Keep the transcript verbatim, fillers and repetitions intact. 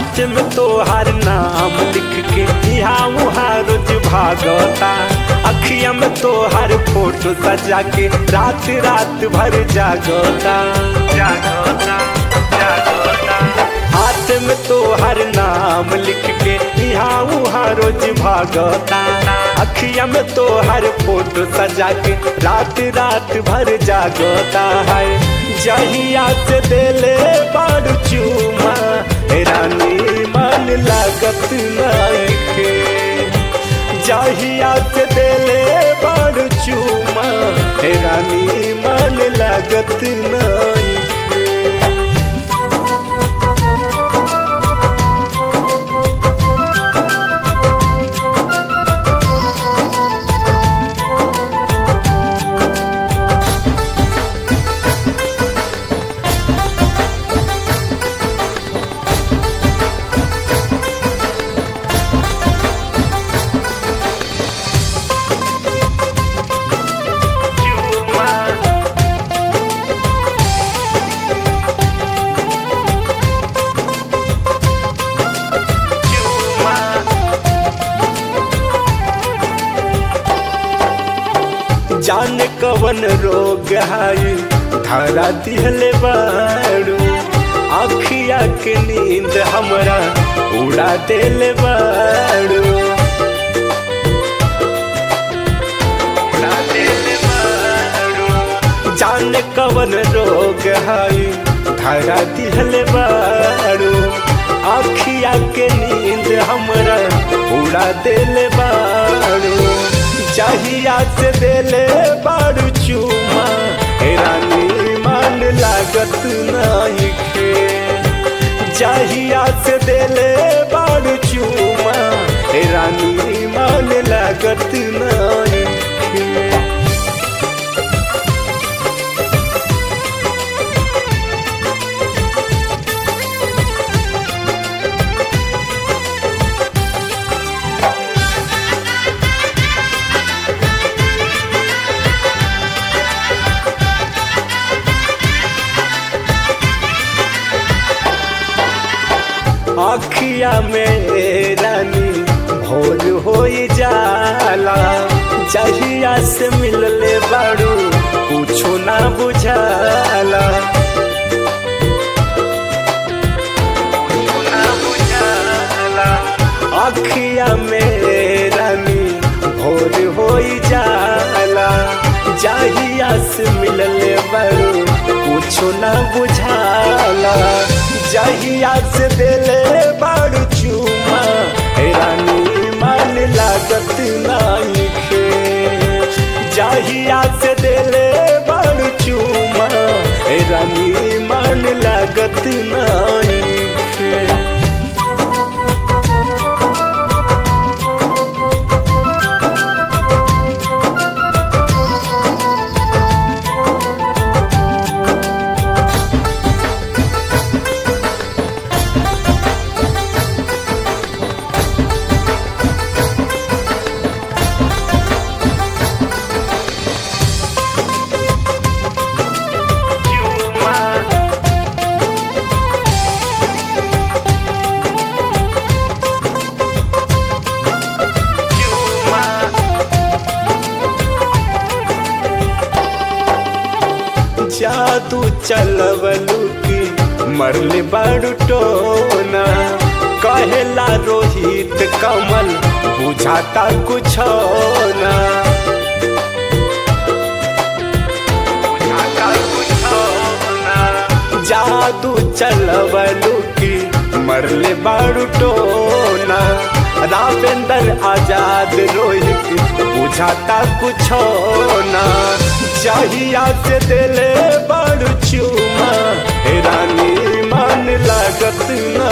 हाथ में तोहार नाम लिख के यहाँ वहाँ रोज भागता। अखिया में तोहार फोटो सजा के रात रात भर जागता जागता जागता। हाथ में तोहार नाम लिख के यहाँ वहाँ रोज भागता। अखिया में तोहार फोटो सजा के रात रात भर जागता है। जहिया से देले बाड़ चूमा रानी मन लागत नइखे। जहिया से देले बाड़ चूमा रानी मन लागत नइखे। जाने कवन रोग है धरा दिहले बाड़ू। आँखिया के नींद हमरा उड़ा देले बाड़ू उड़ा देले बाड़ू। जाने कवन रोग है धरा दिहले बाड़ू। आँखिया के नींद हमरा उड़ा देले बाड़ू। जहिया से देले बाड़ चूमा रानी मन लागत नइखे। जहिया से देले बाड़ चूमा रानी मन लागत नइखे। आँखिया में रानी भोर हो जाला। जहिया से मिलले बाड़ू कुछो ना बुझाला कुछो ना बुझाला। आँखिया में रानी भोर हो जाला। जहिया से मिलले बाड़ू कुछो ना बुझाला। जहिया से देले बाड़ चूमा रानी मन लागत नइखे। जहिया से देले बाड़ चूमा रानी मन लागत नइखे। जादू चलवलू की मरले बाड़ू टोना। कहेला रोहित कमल बुझाता कुछ ना बुझाता कुछ ना। जादू चलवलू की मरले बाड़ू टोना। रावेंद्र आजाद रोहित बुझाता कुछ ना। जहिया से देले बाड़ चूमा रानी मन लागत न